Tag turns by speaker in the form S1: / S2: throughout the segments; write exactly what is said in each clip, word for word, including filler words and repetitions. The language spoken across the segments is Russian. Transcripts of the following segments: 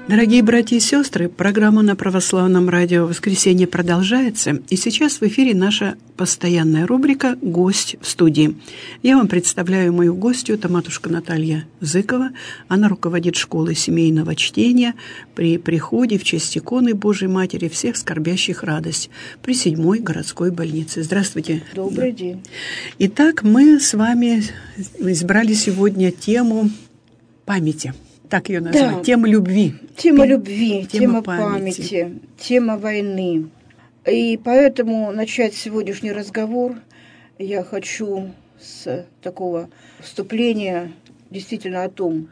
S1: Дорогие братья и сестры, программа на православном радио «Воскресенье» продолжается, и сейчас в эфире наша постоянная рубрика «Гость в студии». Я вам представляю мою гостью, это матушка Наталья Зыкова. Она руководит школой семейного чтения при приходе в честь иконы Божией Матери всех скорбящих радость при седьмой городской больнице. Здравствуйте.
S2: Добрый день.
S1: Итак, мы с вами избрали сегодня тему памяти. Так ее назвать. Да. Тема любви.
S2: Тема любви, тема,
S1: тема
S2: памяти.
S1: памяти,
S2: тема войны. И поэтому начать сегодняшний разговор я хочу с такого вступления действительно о том,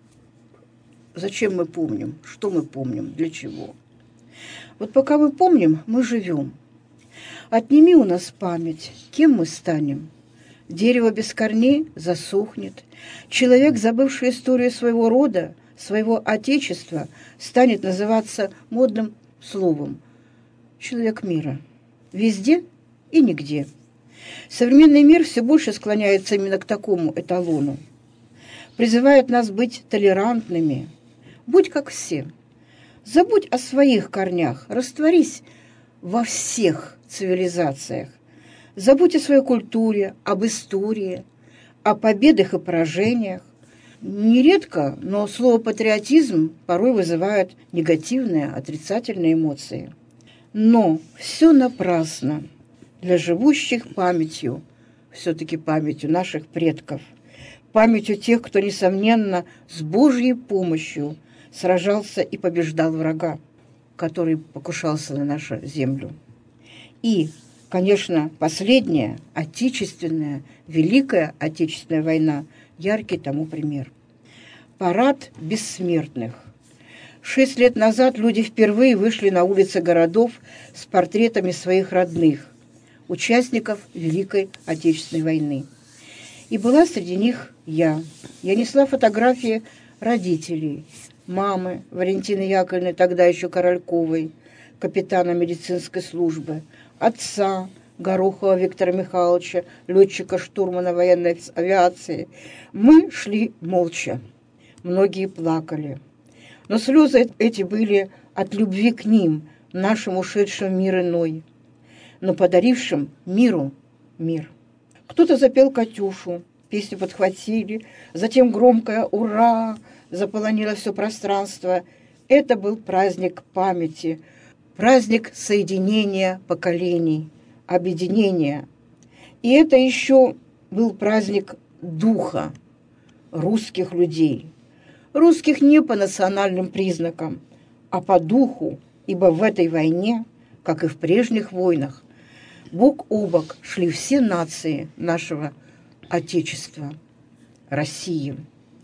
S2: зачем мы помним, что мы помним, для чего. Вот пока мы помним, мы живем. Отними у нас память, кем мы станем? Дерево без корней засохнет. Человек, забывший историю своего рода, своего отечества, станет называться модным словом «человек мира». Везде и нигде. Современный мир все больше склоняется именно к такому эталону. Призывает нас быть толерантными. Будь как все. Забудь о своих корнях, растворись во всех цивилизациях. Забудь о своей культуре, об истории, о победах и поражениях. Нередко, но слово «патриотизм» порой вызывает негативные, отрицательные эмоции. Но все напрасно для живущих памятью, все-таки памятью наших предков, памятью тех, кто, несомненно, с Божьей помощью сражался и побеждал врага, который покушался на нашу землю. И конечно, последняя, отечественная, Великая Отечественная война – яркий тому пример. Парад бессмертных. Шесть лет назад люди впервые вышли на улицы городов с портретами своих родных, участников Великой Отечественной войны. И была среди них я. Я несла фотографии родителей, мамы Валентины Яковлевны, тогда еще Корольковой, капитана медицинской службы, отца Горохова Виктора Михайловича, летчика-штурмана военной авиации. Мы шли молча. Многие плакали. Но слезы эти были от любви к ним, нашим ушедшим в мир иной, но подарившим миру мир. Кто-то запел «Катюшу», песню подхватили, затем громкое «Ура!» заполонило все пространство. Это был праздник памяти, праздник соединения поколений, объединения. И это еще был праздник духа русских людей. Русских не по национальным признакам, а по духу, ибо в этой войне, как и в прежних войнах, бок о бок шли все нации нашего Отечества, России.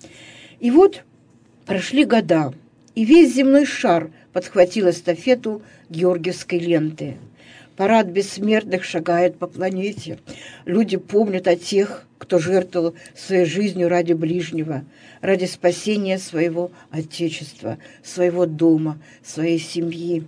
S2: И вот прошли года, и весь земной шар подхватил эстафету Георгиевской ленты. Парад бессмертных шагает по планете. Люди помнят о тех, кто жертвовал своей жизнью ради ближнего, ради спасения своего Отечества, своего дома, своей семьи.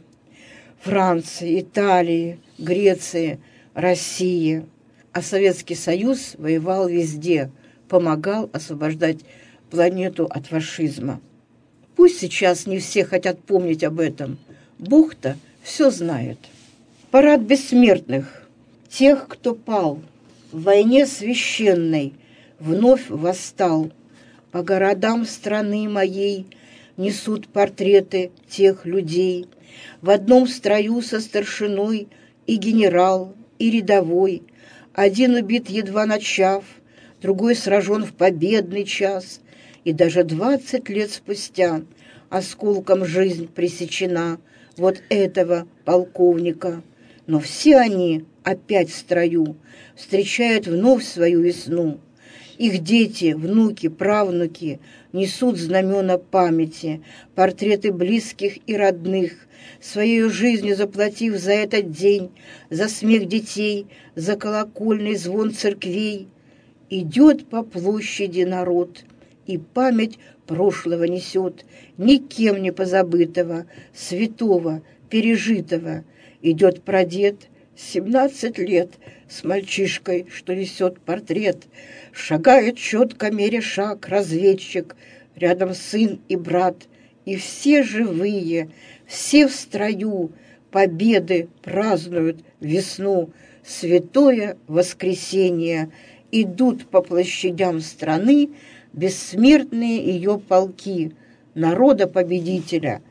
S2: Франции, Италии, Греции, России. А Советский Союз воевал везде, помогал освобождать планету от фашизма. Пусть сейчас не все хотят помнить об этом. Бог-то все знает. Парад бессмертных, тех, кто пал, в войне священной, вновь восстал. По городам страны моей несут портреты тех людей. В одном строю со старшиной и генерал, и рядовой. Один убит, едва начав, другой сражен в победный час. И даже двадцать лет спустя осколком жизнь пресечена вот этого полковника. Но все они опять в строю, встречают вновь свою весну. Их дети, внуки, правнуки несут знамена памяти, портреты близких и родных, своей жизнью заплатив за этот день, за смех детей, за колокольный звон церквей. Идет по площади народ, и память прошлого несет, никем не позабытого, святого, пережитого. Идет прадед, семнадцать лет, с мальчишкой, что несет портрет. Шагает четко, меря шаг, разведчик, рядом сын и брат, и все живые, все в строю победы празднуют весну. Святое воскресенье идут по площадям страны бессмертные ее полки, народа-победителя,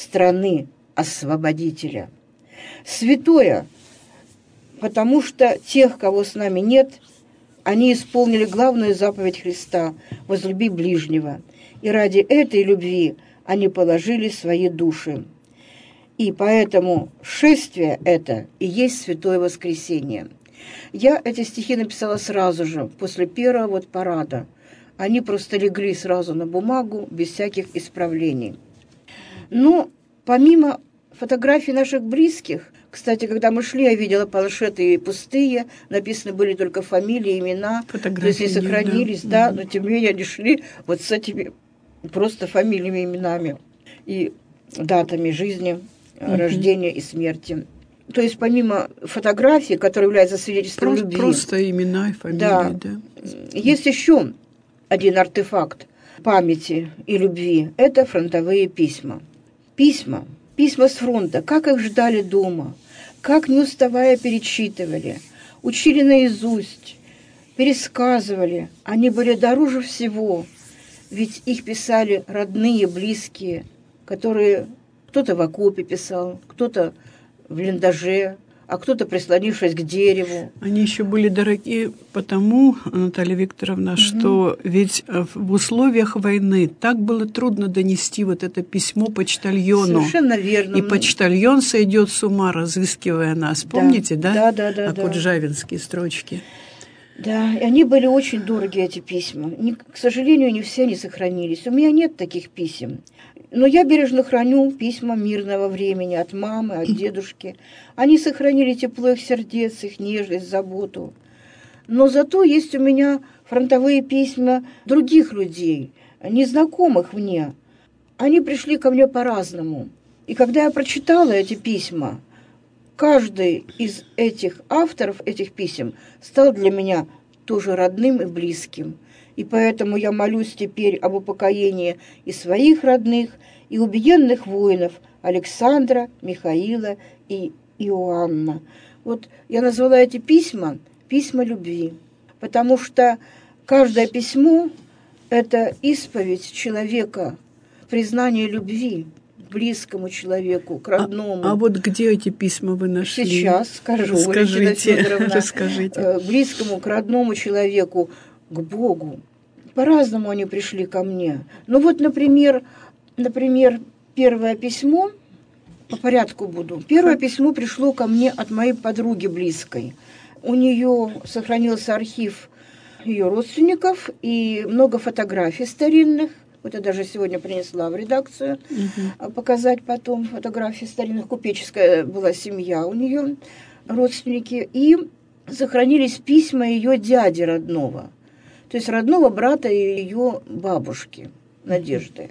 S2: страны-освободителя. Святое, потому что тех, кого с нами нет, они исполнили главную заповедь Христа – возлюби ближнего. И ради этой любви они положили свои души. И поэтому шествие это и есть Святое Воскресенье. Я эти стихи написала сразу же, после первого вот парада. Они просто легли сразу на бумагу, без всяких исправлений. Но помимо фотографий наших близких, кстати, когда мы шли, я видела планшеты пустые, написаны были только фамилии, имена, то есть не сохранились, да, да, но тем не менее они шли вот с этими просто фамилиями, именами и датами жизни, угу. рождения и смерти. То есть помимо фотографий, которые являются свидетельством
S1: просто,
S2: любви.
S1: Просто имена и фамилии, да.
S2: да. Есть еще один артефакт памяти и любви. Это фронтовые письма. Письма. Письма с фронта. Как их ждали дома. Как не уставая перечитывали. Учили наизусть. Пересказывали. Они были дороже всего. Ведь их писали родные, близкие, которые кто-то в окопе писал, кто-то в блиндаже, а кто-то прислонившись к дереву.
S1: Они еще были дороги потому, Наталья Викторовна, угу. что ведь в условиях войны так было трудно донести вот это письмо почтальону.
S2: Совершенно верно.
S1: И почтальон сойдет с ума, разыскивая нас. Помните, да?
S2: Да, да, да.
S1: Акуджавинские да. строчки.
S2: Да, и они были очень дорогие, эти письма. Не, к сожалению, не все они сохранились. У меня нет таких писем. Но я бережно храню письма мирного времени от мамы, от дедушки. Они сохранили тепло их сердец, их нежность, заботу. Но зато есть у меня фронтовые письма других людей, незнакомых мне. Они пришли ко мне по-разному. И когда я прочитала эти письма, каждый из этих авторов этих писем стал для меня тоже родным и близким. И поэтому я молюсь теперь об упокоении и своих родных, и убиенных воинов Александра, Михаила и Иоанна. Вот я назвала эти письма «Письма любви», потому что каждое письмо – это исповедь человека, признание любви к близкому человеку, к родному.
S1: А, а вот где эти письма вы нашли?
S2: Сейчас скажу.
S1: Расскажите, расскажите.
S2: Близкому, к родному человеку, к Богу. По-разному они пришли ко мне. Ну вот, например, например, первое письмо, по порядку буду. Первое письмо пришло ко мне от моей подруги близкой. У нее сохранился архив ее родственников и много фотографий старинных. Вот я даже сегодня принесла в редакцию угу. показать потом фотографии старинных. Купеческая была семья у нее, родственники. И сохранились письма ее дяди родного. То есть родного брата и ее бабушки, Надежды.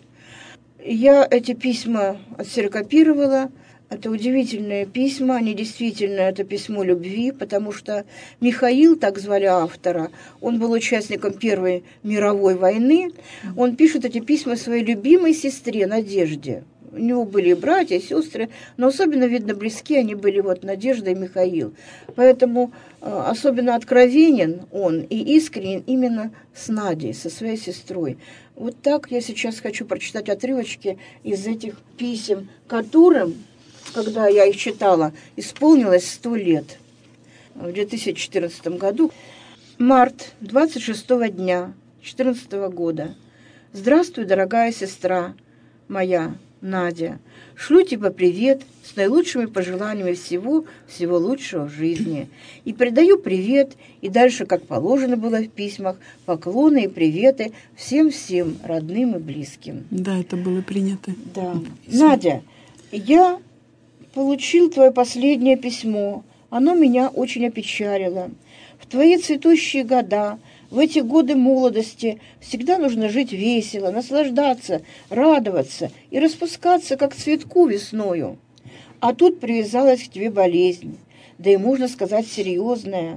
S2: Я эти письма отсерокопировала. Это удивительные письма, они действительно, это письмо любви, потому что Михаил, так звали автора, он был участником Первой мировой войны. Он пишет эти письма своей любимой сестре Надежде. У него были братья, сестры, но особенно, видно, близки они были вот Надежда и Михаил. Поэтому э, особенно откровенен он и искренен именно с Надей, со своей сестрой. Вот так я сейчас хочу прочитать отрывочки из этих писем, которым, когда я их читала, исполнилось сто лет. В две тысячи четырнадцатом году, март, двадцать шестого дня две тысячи четырнадцатого года. Здравствуй, дорогая сестра моя, Надя. Шлю тебе привет с наилучшими пожеланиями всего, всего лучшего в жизни. И передаю привет, и дальше, как положено было в письмах, поклоны и приветы всем-всем родным и близким.
S1: Да, это было принято.
S2: Да. Надя, я получил твое последнее письмо. Оно меня очень опечалило. В твои цветущие года, в эти годы молодости всегда нужно жить весело, наслаждаться, радоваться и распускаться, как цветку весною. А тут привязалась к тебе болезнь, да и, можно сказать, серьезная,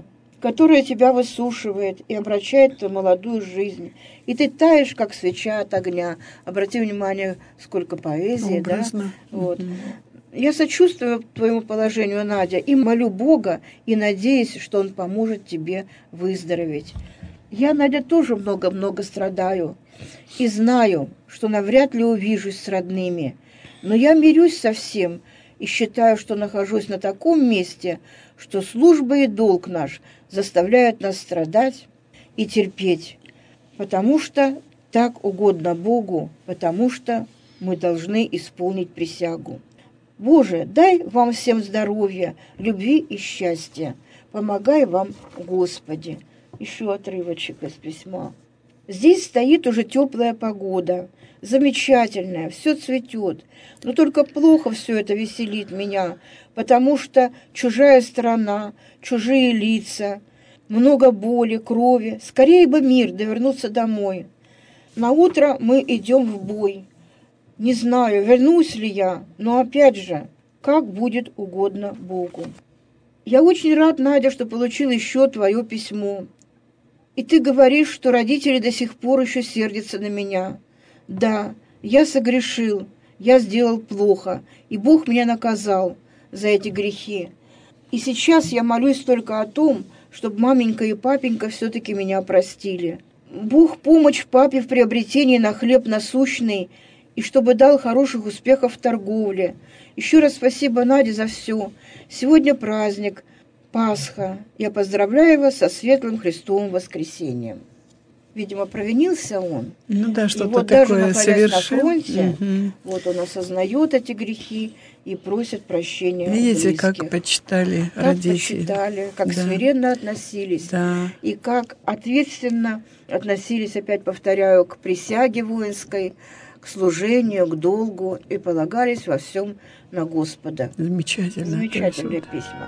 S2: которая тебя высушивает и обращает в твою молодую жизнь. И ты таешь, как свеча от огня. Обрати внимание, сколько поэзии,
S1: образно.
S2: Да? Вот.
S1: Mm-hmm.
S2: Я сочувствую твоему положению, Надя, и молю Бога, и надеюсь, что Он поможет тебе выздороветь. Я, Надя, тоже много-много страдаю и знаю, что навряд ли увижусь с родными, но я мирюсь со всем и считаю, что нахожусь на таком месте, что служба и долг наш заставляют нас страдать и терпеть, потому что так угодно Богу, потому что мы должны исполнить присягу. Боже, дай вам всем здоровья, любви и счастья. Помогай вам, Господи. Еще отрывочек из письма. Здесь стоит уже теплая погода, замечательная, все цветет. Но только плохо все это веселит меня, потому что чужая страна, чужие лица, много боли, крови. Скорее бы мир, да вернуться домой. На утро мы идем в бой. Не знаю, вернусь ли я, но опять же, как будет угодно Богу. Я очень рад, Надя, что получил еще твое письмо. И ты говоришь, что родители до сих пор еще сердятся на меня. Да, я согрешил, я сделал плохо, и Бог меня наказал за эти грехи. И сейчас я молюсь только о том, чтобы маменька и папенька все-таки меня простили. Бог помощь папе в приобретении на хлеб насущный, и чтобы дал хороших успехов в торговле. Еще раз спасибо, Наде, за все. Сегодня праздник, Пасха. Я поздравляю вас со светлым Христовым воскресением. Видимо, провинился он.
S1: Ну да, что-то
S2: и вот
S1: такое
S2: даже
S1: совершил.
S2: На фронте,
S1: угу.
S2: Вот он осознает эти грехи и просит прощения.
S1: Видите,
S2: близких.
S1: как почитали
S2: как
S1: родители.
S2: почитали, как
S1: да.
S2: смиренно относились.
S1: Да.
S2: И как ответственно относились, опять повторяю, к присяге воинской, к служению, к долгу и полагались во всем на Господа.
S1: Замечательно.
S2: Замечательные письма.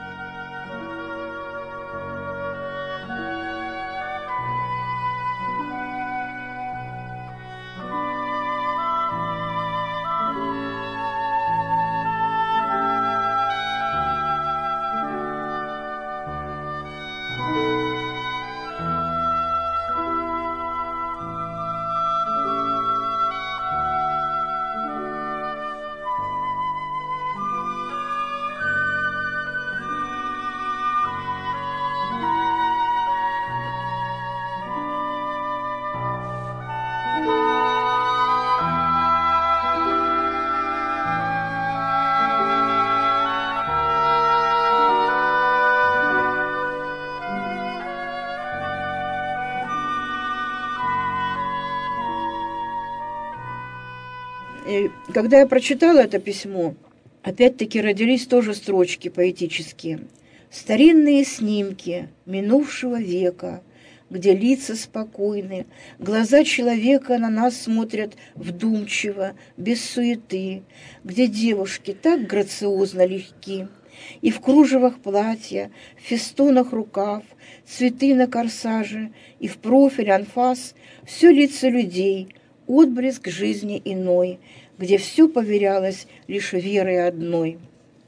S2: И когда я прочитала это письмо, опять-таки родились тоже строчки поэтические. Старинные снимки минувшего века, где лица спокойны, глаза человека на нас смотрят вдумчиво, без суеты, где девушки так грациозно легки, и в кружевах платья, в фестонах рукав, цветы на корсаже, и в профиль анфас все лица людей, отблеск жизни иной, где все поверялось лишь верой одной.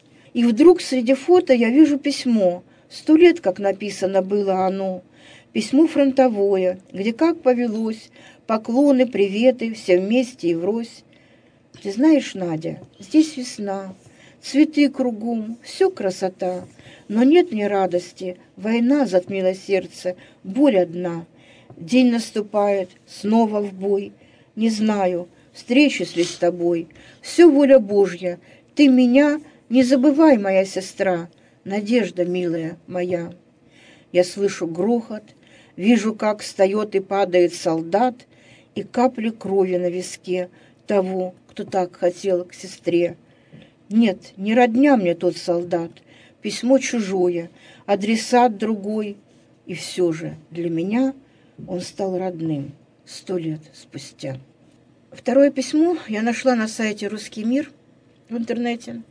S2: И вдруг среди фото я вижу письмо, сто лет, как написано было оно, письмо фронтовое, где как повелось, поклоны, приветы, все вместе и врозь. Ты знаешь, Надя, здесь весна, цветы кругом, все красота, но нет мне радости, война затмила сердце, боль одна. День наступает, снова в бой, не знаю, встречусь ли с тобой, все воля Божья, ты меня не забывай, моя сестра, надежда милая моя. Я слышу грохот, вижу, как встает и падает солдат, и капли крови на виске того, кто так хотел к сестре. Нет, не родня мне тот солдат, письмо чужое, адресат другой, и все же для меня он стал родным сто лет спустя. Второе письмо я нашла на сайте «Русский мир» в интернете.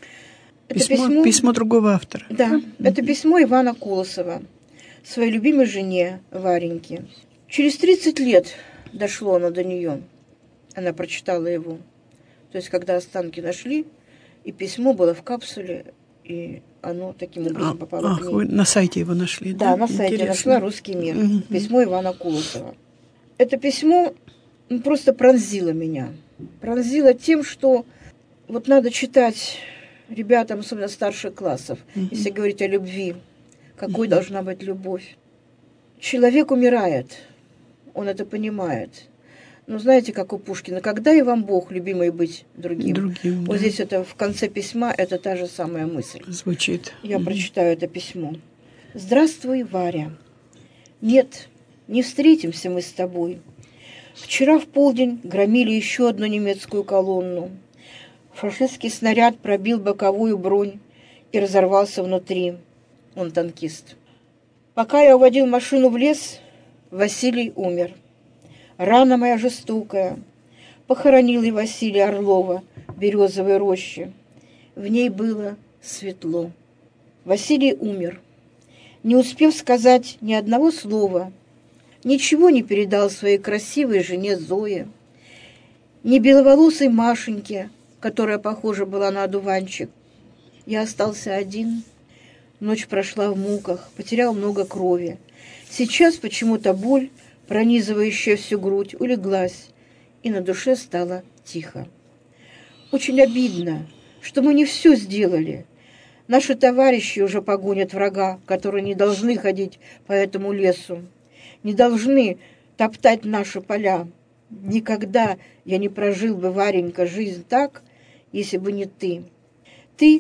S2: Это
S1: письмо,
S2: письмо,
S1: письмо другого автора.
S2: Да, mm-hmm. Это письмо Ивана Колосова своей любимой жене Вареньке. Через тридцать лет дошло оно до нее. Она прочитала его. То есть, когда останки нашли, и письмо было в капсуле, и оно таким образом
S1: а,
S2: попало
S1: ах,
S2: к ней.
S1: Вы на сайте его нашли, да?
S2: Да, на сайте
S1: Интересно.
S2: нашла «Русский мир».
S1: Угу.
S2: Письмо Ивана Колосова. Это письмо ну, просто пронзило меня. Пронзило тем, что вот надо читать ребятам, особенно старших классов, угу. если говорить о любви. Какой угу. должна быть любовь? Человек умирает, он это понимает. Но знаете, как у Пушкина, когда и вам Бог, любимый, быть другим?
S1: Другим,
S2: вот
S1: да.
S2: здесь это в конце письма, это та же самая мысль.
S1: Звучит.
S2: Я
S1: угу.
S2: прочитаю это письмо. «Здравствуй, Варя. Нет, не встретимся мы с тобой. Вчера в полдень громили еще одну немецкую колонну. Фашистский снаряд пробил боковую бронь и разорвался внутри. Он танкист. Пока я уводил машину в лес, Василий умер. Рана моя жестокая. Похоронил и Василия Орлова в березовой роще. В ней было светло. Василий умер. Не успев сказать ни одного слова, ничего не передал своей красивой жене Зое, ни беловолосой Машеньке, которая похожа была на одуванчик. Я остался один. Ночь прошла в муках, потерял много крови. Сейчас почему-то боль, пронизывающая всю грудь, улеглась, и на душе стало тихо. Очень обидно, что мы не все сделали. Наши товарищи уже погонят врага, которые не должны ходить по этому лесу, не должны топтать наши поля. Никогда я не прожил бы, Варенька, жизнь так, если бы не ты. Ты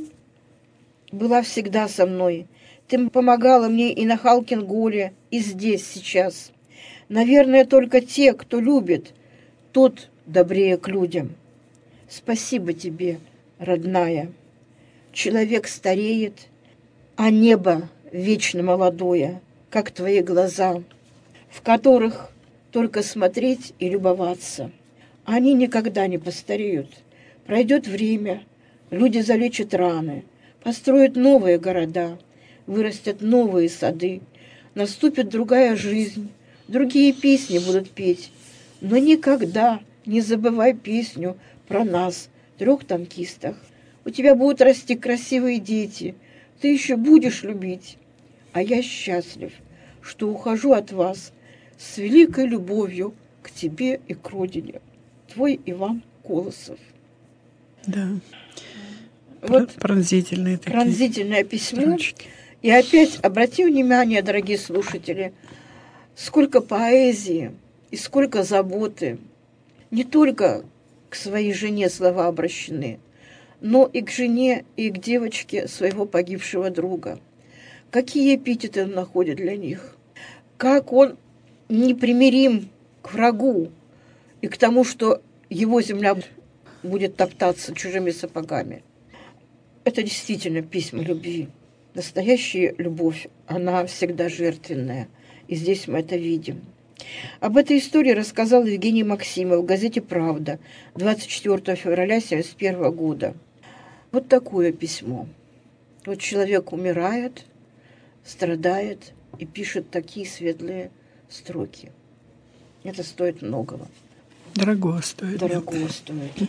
S2: была всегда со мной. Ты помогала мне и на Халкин-Горе, и здесь, сейчас. Наверное, только те, кто любит, тот добрее к людям. Спасибо тебе, родная. Человек стареет, а небо вечно молодое, как твои глаза, в которых только смотреть и любоваться. Они никогда не постареют. Пройдет время, люди залечат раны, построят новые города, вырастят новые сады, наступит другая жизнь, другие песни будут петь. Но никогда не забывай песню про нас, трех танкистах. У тебя будут расти красивые дети, ты еще будешь любить. А я счастлив, что ухожу от вас с великой любовью к тебе и к родине. Твой Иван Колосов».
S1: Да.
S2: Вот
S1: пронзительные такие
S2: пронзительное письмо.
S1: строчки.
S2: И опять обратите внимание, дорогие слушатели, сколько поэзии и сколько заботы. Не только к своей жене слова обращены, но и к жене, и к девочке своего погибшего друга. Какие эпитеты он находит для них. Как он непримирим к врагу и к тому, что его земля будет топтаться чужими сапогами. Это действительно письма любви. Настоящая любовь, она всегда жертвенная. И здесь мы это видим. Об этой истории рассказал Евгений Максимов в газете «Правда» двадцать четвёртого февраля семьдесят первого года. Вот такое письмо. Вот человек умирает, страдает и пишет такие светлые строки. Это стоит многого.
S1: Дорого стоит.
S2: Дорого стоит.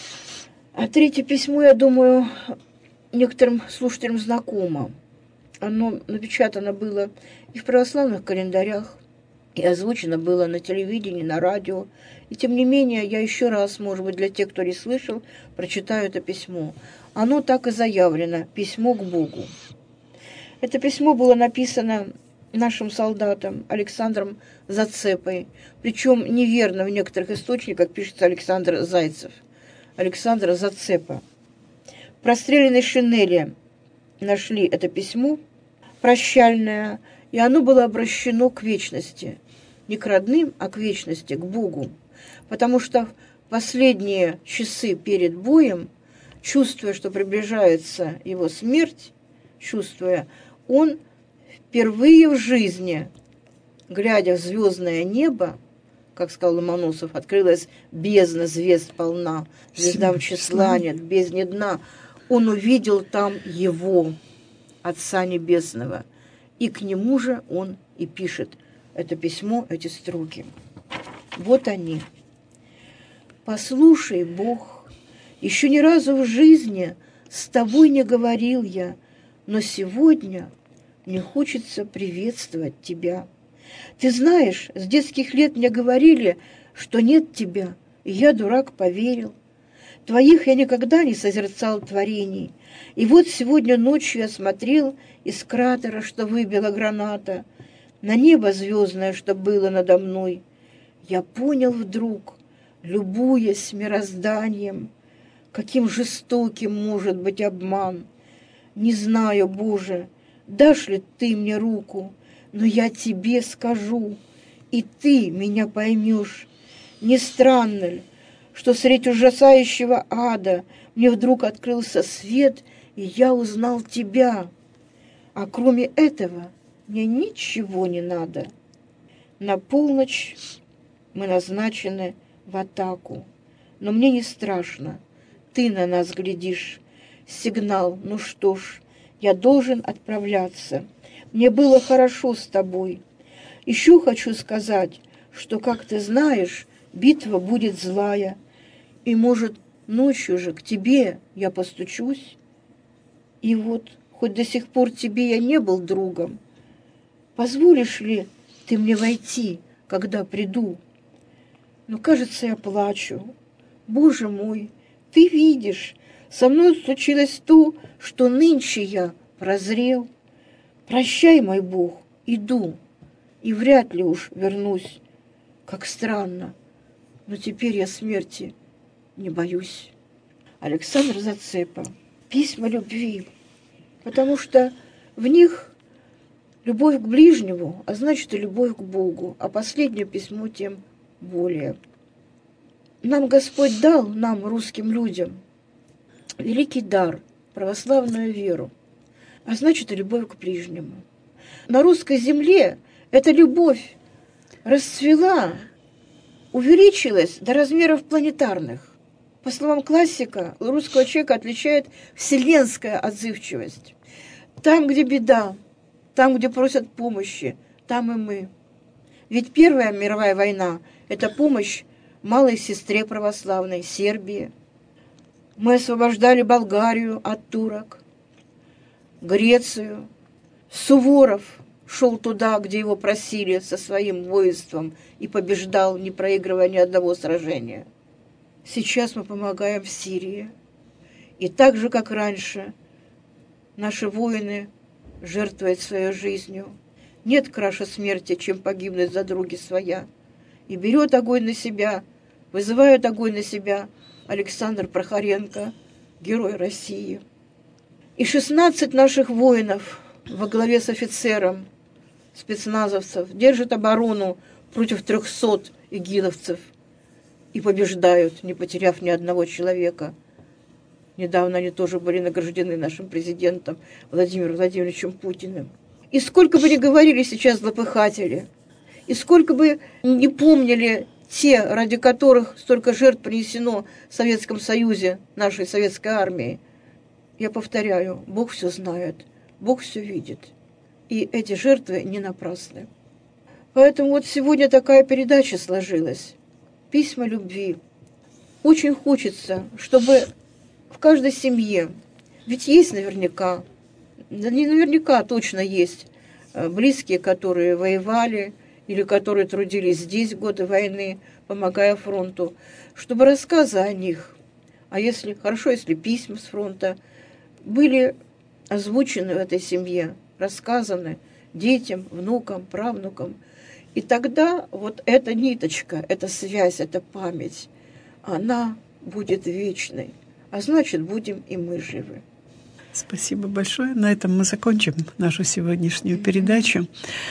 S2: А третье письмо, я думаю, некоторым слушателям знакомо. Оно напечатано было и в православных календарях, и озвучено было на телевидении, на радио. И тем не менее, я еще раз, может быть, для тех, кто не слышал, прочитаю это письмо. Оно так и заявлено «Письмо к Богу». Это письмо было написано нашим солдатам Александром Зацепой. Причем неверно в некоторых источниках пишется Александр Зайцев. Александр Зацепа. В простреленной шинели нашли это письмо, прощальное, и оно было обращено к вечности. Не к родным, а к вечности, к Богу. Потому что в последние часы перед боем, чувствуя, что приближается его смерть, чувствуя, он впервые в жизни, глядя в звездное небо, как сказал Ломоносов, открылась бездна звезд полна, звездам числа нет, бездне дна, он увидел там его, Отца Небесного, и к нему же он и пишет это письмо, эти строки. Вот они. «Послушай, Бог, еще ни разу в жизни с тобой не говорил я, но сегодня мне хочется приветствовать тебя. Ты знаешь, с детских лет мне говорили, что нет тебя, и я, дурак, поверил. Твоих я никогда не созерцал творений. И вот сегодня ночью я смотрел из кратера, что выбила граната, на небо звездное, что было надо мной. Я понял вдруг, любуясь мирозданием, каким жестоким может быть обман. Не знаю, Боже, дашь ли ты мне руку, но я тебе скажу, и ты меня поймешь. Не странно ли, что средь ужасающего ада мне вдруг открылся свет, и я узнал тебя. А кроме этого мне ничего не надо. На полночь мы назначены в атаку, но мне не страшно. Ты на нас глядишь. Сигнал, ну что ж, я должен отправляться. Мне было хорошо с тобой. Еще хочу сказать, что, как ты знаешь, битва будет злая, и, может, ночью же к тебе я постучусь. И вот, хоть до сих пор тебе я не был другом, позволишь ли ты мне войти, когда приду? Но, кажется, я плачу. Боже мой, ты видишь, со мной случилось то, что нынче я прозрел. Прощай, мой Бог, иду, и вряд ли уж вернусь. Как странно, но теперь я смерти не боюсь. Александр Зацепа. Письма любви, потому что в них любовь к ближнему, а значит и любовь к Богу, а последнее письмо тем более. Нам Господь дал, нам, русским людям, великий дар, православную веру, а значит и любовь к ближнему. На русской земле эта любовь расцвела, увеличилась до размеров планетарных. По словам классика, русского человека отличает вселенская отзывчивость. Там, где беда, там, где просят помощи, там и мы. Ведь Первая мировая война – это помощь малой сестре православной, Сербии. Мы освобождали Болгарию от турок, Грецию. Суворов шел туда, где его просили, со своим воинством, и побеждал, не проигрывая ни одного сражения. Сейчас мы помогаем в Сирии. И так же, как раньше, наши воины жертвуют своей жизнью. Нет краше смерти, чем погибнуть за други своя. И берет огонь на себя, вызывает огонь на себя Александр Прохоренко, герой России. И шестнадцать наших воинов во главе с офицером спецназовцев держат оборону против трехсот игиловцев и побеждают, не потеряв ни одного человека. Недавно они тоже были награждены нашим президентом Владимиром Владимировичем Путиным. И сколько бы ни говорили сейчас злопыхатели, и сколько бы не помнили те, ради которых столько жертв принесено в Советском Союзе, нашей советской армии, я повторяю, Бог все знает, Бог все видит. И эти жертвы не напрасны. Поэтому вот сегодня такая передача сложилась. Письма любви. Очень хочется, чтобы в каждой семье, ведь есть наверняка, да не наверняка, точно есть близкие, которые воевали или которые трудились здесь в годы войны, помогая фронту, чтобы рассказы о них, а если хорошо, если письма с фронта, были озвучены в этой семье, рассказаны детям, внукам, правнукам. И тогда вот эта ниточка, эта связь, эта память, она будет вечной. А значит, будем и мы живы.
S1: Спасибо большое. На этом мы закончим нашу сегодняшнюю передачу.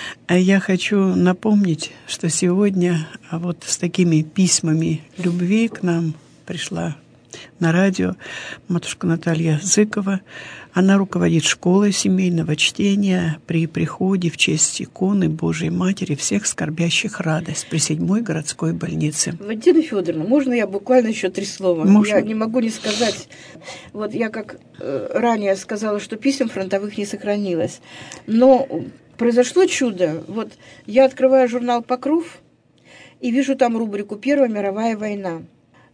S1: Я хочу напомнить, что сегодня вот с такими письмами любви к нам пришла на радио матушка Наталья Зыкова. Она руководит школой семейного чтения при приходе в честь иконы Божией Матери всех скорбящих радость при седьмой городской больнице.
S2: Валентина Федоровна, можно я буквально еще три слова?
S1: Можно.
S2: Я не могу не сказать. Вот я как э, ранее сказала, что писем фронтовых не сохранилось. Но произошло чудо. Вот я открываю журнал «Покров» и вижу там рубрику «Первая мировая война».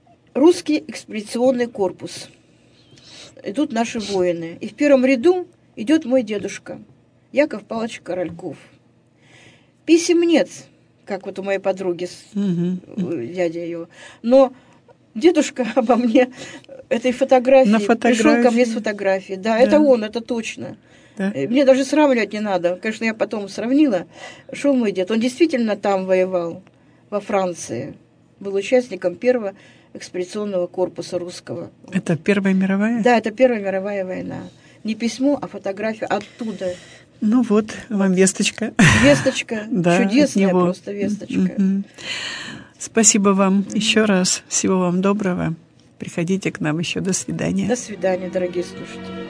S2: Русский экспедиционный корпус. Идут наши воины. И в первом ряду идет мой дедушка, Яков Павлович Корольков. Писем нет, как вот у моей подруги, угу. дядя ее, но дедушка обо мне этой фотографии, фотографии пришел ко мне с фотографией. Да, да, это он, это точно. Да. Мне даже сравнивать не надо. Конечно, я потом сравнила. Шел мой дед. Он действительно там воевал, во Франции. Был участником первого экспедиционного корпуса русского.
S1: Это Первая мировая?
S2: Да, это Первая мировая война. Не письмо, а фотография оттуда.
S1: Ну вот, вам весточка.
S2: Весточка. Чудесная просто весточка.
S1: Спасибо вам еще раз. Всего вам доброго. Приходите к нам еще. До свидания.
S2: До свидания, дорогие слушатели.